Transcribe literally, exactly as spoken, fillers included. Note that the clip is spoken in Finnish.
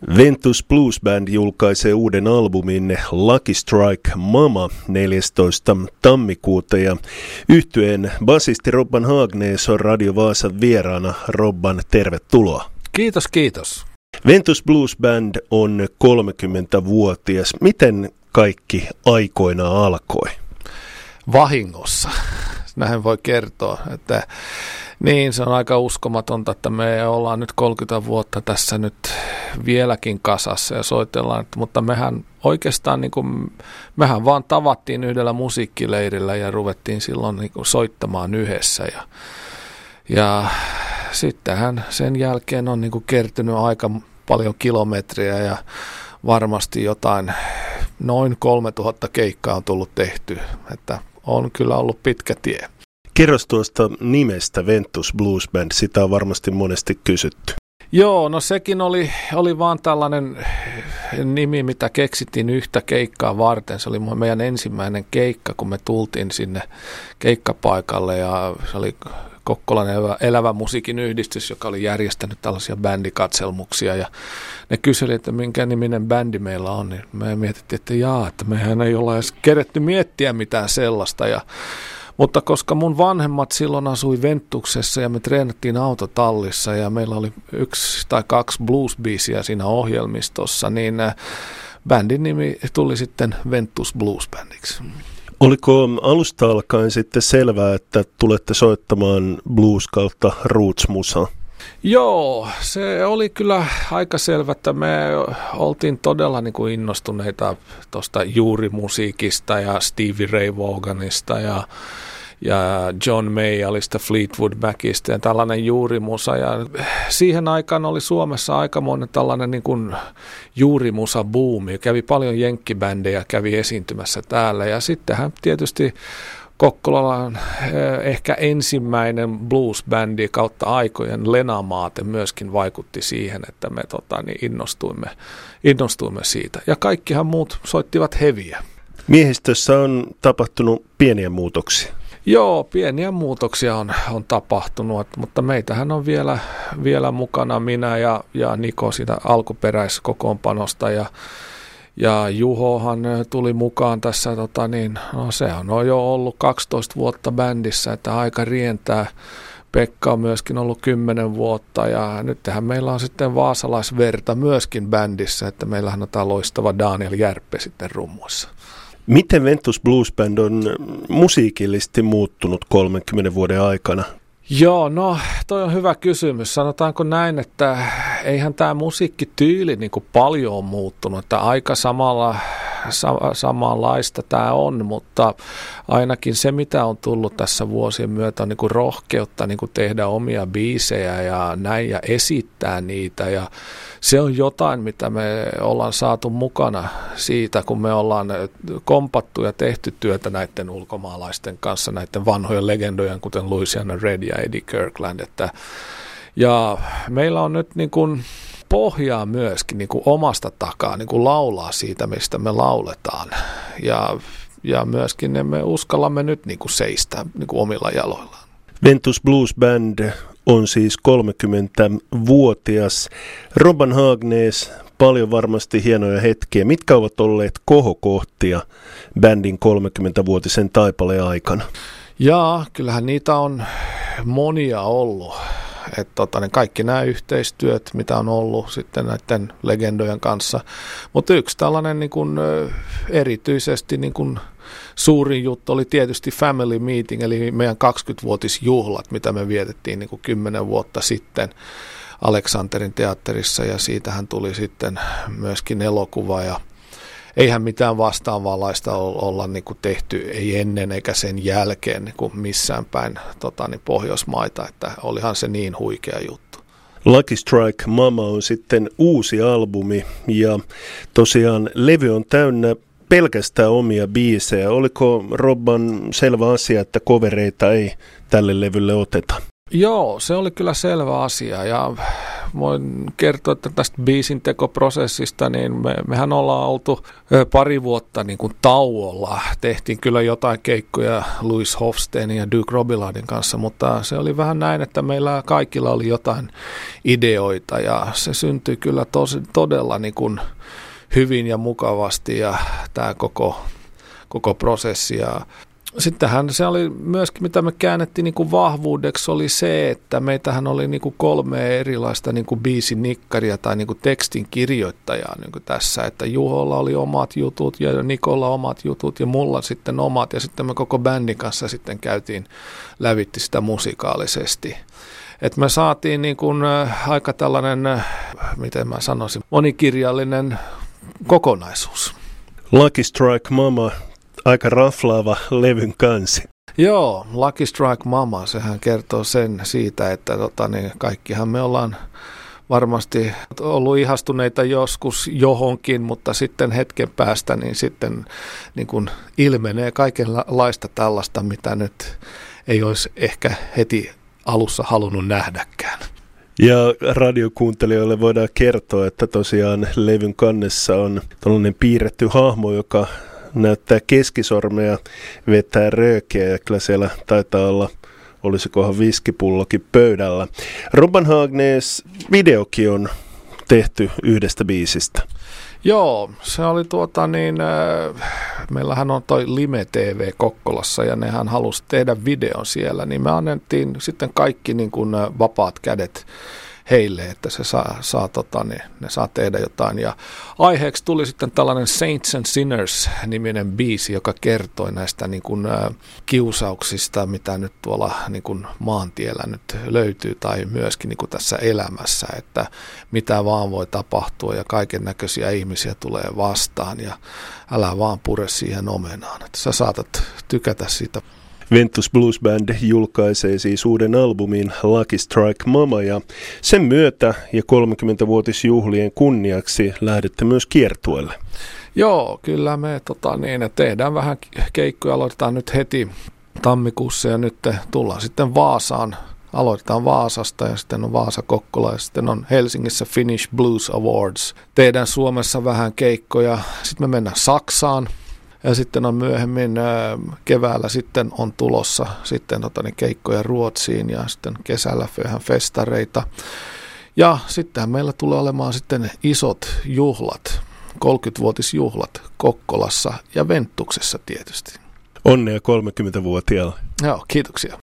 Ventus Blues Band julkaisee uuden albumin Lucky Strike Mama neljästoista tammikuuta ja yhtyeen basisti Robban Hagnes on Radio Vaasan vieraana. Robban, tervetuloa. Kiitos, kiitos. Ventus Blues Band on kolmekymmentävuotias. Miten kaikki aikoina alkoi? Vahingossa. Näin voi kertoa, että niin, se on aika uskomatonta, että me ollaan nyt kolmekymmentä vuotta tässä nyt vieläkin kasassa ja soitellaan, mutta mehän oikeastaan niin kuin, mehän vaan tavattiin yhdellä musiikkileirillä ja ruvettiin silloin niin kuin soittamaan yhdessä ja, ja sittenhän sen jälkeen on niin kuin kertynyt aika paljon kilometriä ja varmasti jotain, noin kolmetuhatta keikkaa on tullut tehty, että on kyllä ollut pitkä tie. Kerros tuosta nimestä Ventus Blues Band, sitä on varmasti monesti kysytty. Joo, no sekin oli, oli vaan tällainen nimi, mitä keksittiin yhtä keikkaa varten. Se oli meidän ensimmäinen keikka, kun me tultiin sinne keikkapaikalle ja se oli Kokkolan elävä, elävä musiikin yhdistys, joka oli järjestänyt tällaisia bändikatselmuksia ja ne kyseli, että minkä niminen bändi meillä on, niin me mietittiin, että jaa, että mehän ei olla edes keretty miettiä mitään sellaista ja mutta koska mun vanhemmat silloin asui Ventuksessa ja me treenattiin autotallissa ja meillä oli yksi tai kaksi blues-biisiä siinä ohjelmistossa, niin bändin nimi tuli sitten Ventus Blues Bandiksi. Oliko alusta alkaen sitten selvää, että tulette soittamaan blues kautta roots-musaa? Joo, se oli kyllä aika selvä, että me oltiin todella niin kuin innostuneita tuosta juurimusiikista ja Stevie Ray Vaughanista ja, ja John Mayallista, Fleetwood Macista ja tällainen juurimusa. Ja siihen aikaan oli Suomessa aikamoinen tällainen niin kuin juurimusa-buumi. Kävi paljon jenkkibändejä, kävi esiintymässä täällä ja sittenhän tietysti Kokkolalla on ehkä ensimmäinen blues-bändi kautta aikojen Lena Maate myöskin vaikutti siihen, että me tota, niin innostuimme, innostuimme siitä. Ja kaikkihan muut soittivat heviä. Miehistössä on tapahtunut pieniä muutoksia. Joo, pieniä muutoksia on, on tapahtunut, mutta meitähän on vielä, vielä mukana minä ja, ja Niko siitä alkuperäiskokoonpanosta ja Ja Juhohan tuli mukaan tässä, tota niin, no se on jo ollut kaksitoista vuotta bändissä, että aika rientää. Pekka on myöskin ollut kymmenen vuotta ja nythän meillä on sitten vaasalaisverta myöskin bändissä, että meillähän on tämä loistava Daniel Järppe sitten rummuissa. Miten Ventus Blues Band on musiikillisesti muuttunut kolmenkymmenen vuoden aikana? Joo, no toi on hyvä kysymys. Sanotaanko näin, että eihän tämä musiikkityyli niin kuin paljon on muuttunut, että aika samalla, sa, samanlaista tämä on, mutta ainakin se, mitä on tullut tässä vuosien myötä, on niin kuin rohkeutta niin kuin tehdä omia biisejä ja näin ja esittää niitä ja se on jotain, mitä me ollaan saatu mukana siitä, kun me ollaan kompattu ja tehty työtä näiden ulkomaalaisten kanssa, näiden vanhojen legendojen, kuten Louisiana Red ja Eddie Kirkland. Että, ja meillä on nyt niin kuin pohjaa myöskin niin kuin omasta takaa niin kuin laulaa siitä, mistä me lauletaan. Ja, ja myöskin me uskallamme nyt niin kuin seistä niin kuin omilla jaloillaan. Ventus Blues Band on siis kolmekymmentävuotias. Robban Hagnes, paljon varmasti hienoja hetkiä. Mitkä ovat olleet kohokohtia bändin kolmekymmentävuotisen taipaleen aikana? Jaa, kyllähän niitä on monia ollut. Että tota, ne kaikki nämä yhteistyöt, mitä on ollut sitten näiden legendojen kanssa. Mutta yksi tällainen niin kun, erityisesti niin kun suurin juttu oli tietysti Family Meeting, eli meidän kaksikymmentävuotisjuhlat, mitä me vietettiin niin kuin kymmenen vuotta sitten Aleksanterin teatterissa, ja siitähän tuli sitten myöskin elokuva, ja eihän mitään vastaavanlaista olla niin kuin tehty, ei ennen eikä sen jälkeen niin kuin missään päin tota, niin Pohjoismaita, että olihan se niin huikea juttu. Lucky Strike Mama on sitten uusi albumi, ja tosiaan levy on täynnä pelkästään omia biisejä. Oliko Robban selvä asia, että covereita ei tälle levylle oteta? Joo, se oli kyllä selvä asia ja voin kertoa, että tästä biisin tekoprosessista, niin me, mehän ollaan oltu pari vuotta niin kuin tauolla. Tehtiin kyllä jotain keikkoja Louis Hofsteinin ja Duke Robilardin kanssa, mutta se oli vähän näin, että meillä kaikilla oli jotain ideoita ja se syntyi kyllä tosi, todella niin kuin hyvin ja mukavasti ja tämä koko, koko prosessi. Ja sittenhän se oli myöskin, mitä me käännettiin niin kuin vahvuudeksi, oli se, että meitähän oli niin kuin kolme erilaista niin kuin biisinikkaria tai niin kuin tekstin kirjoittajaa niin kuin tässä, että Juholla oli omat jutut ja Nikolla omat jutut ja mulla sitten omat ja sitten me koko bändin kanssa sitten käytiin, lävitti sitä musikaalisesti. Että me saatiin niin kuin aika tällainen, miten mä sanoisin, monikirjallinen kokonaisuus. Lucky Strike Mama, aika raflaava levyn kansi. Joo, Lucky Strike Mama, sehän kertoo sen siitä, että tota, niin kaikkihan me ollaan varmasti ollut ihastuneita joskus johonkin, mutta sitten hetken päästä niin sitten niin kuin ilmenee kaikenlaista tällaista, mitä nyt ei olisi ehkä heti alussa halunnut nähdäkään. Ja radiokuuntelijoille voidaan kertoa, että tosiaan levyn kannessa on tällainen piirretty hahmo, joka näyttää keskisormea, vetää röökiä ja kyllä siellä taitaa olla, olisikohan viskipullokin pöydällä. Robban Hagnes videokin on tehty yhdestä biisistä. Joo, se oli tuota niin, äh, meillähän on toi Lime T V Kokkolassa ja nehän halusi tehdä videon siellä, niin me annettiin sitten kaikki niin kuin vapaat kädet heille, että se saa, saa tota, niin, ne saa tehdä jotain. Ja aiheeksi tuli sitten tällainen Saints and Sinners-niminen biisi, joka kertoi näistä niin kuin, ä, kiusauksista, mitä nyt tuolla niin kuin maantiellä nyt löytyy, tai myöskin niin kuin tässä elämässä, että mitä vaan voi tapahtua, ja kaiken näköisiä ihmisiä tulee vastaan, ja älä vaan pure siihen omenaan, että sä saatat tykätä siitä. Ventus Blues Band julkaisee siis uuden albumin Lucky Strike Mama ja sen myötä ja kolmekymmentävuotisjuhlien kunniaksi lähdette myös kiertueelle. Joo, kyllä me tota, niin, tehdään vähän keikkoja, aloitetaan nyt heti tammikuussa ja nyt tullaan sitten Vaasaan. Aloitetaan Vaasasta ja sitten on Vaasa-Kokkola ja sitten on Helsingissä Finnish Blues Awards. Tehdään Suomessa vähän keikkoja, sitten me mennään Saksaan. Ja sitten on myöhemmin ää, keväällä sitten on tulossa sitten tota, niin keikkoja Ruotsiin ja sitten kesällä vähän festareita. Ja sitten meillä tulee olemaan sitten isot juhlat, kolmekymmentävuotisjuhlat Kokkolassa ja Ventuksessa tietysti. Onnea kolmekymmentävuotiaalla. Joo, kiitoksia.